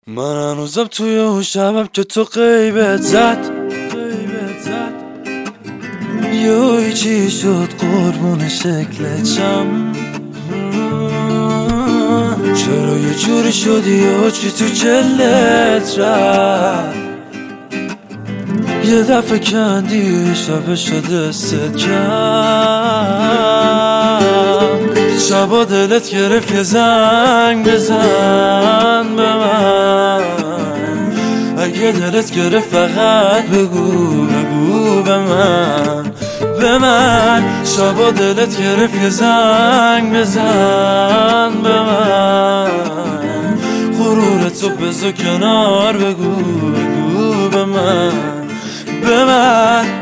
من هنوزم توی اون شبم که تو غیبت زد یه چی شد قربون شکلتم. چرا یه جوری شدی یا چی تو جلت رفت؟ یه دفعه کندی شب شده ست کم. شبا دلت گرفت یه زنگ بزن به من. اگه دلت گرفت فقط بگو به من شبا دلت گرفت یه زنگ بزن به من. غرورتو بذار کنار بگو به من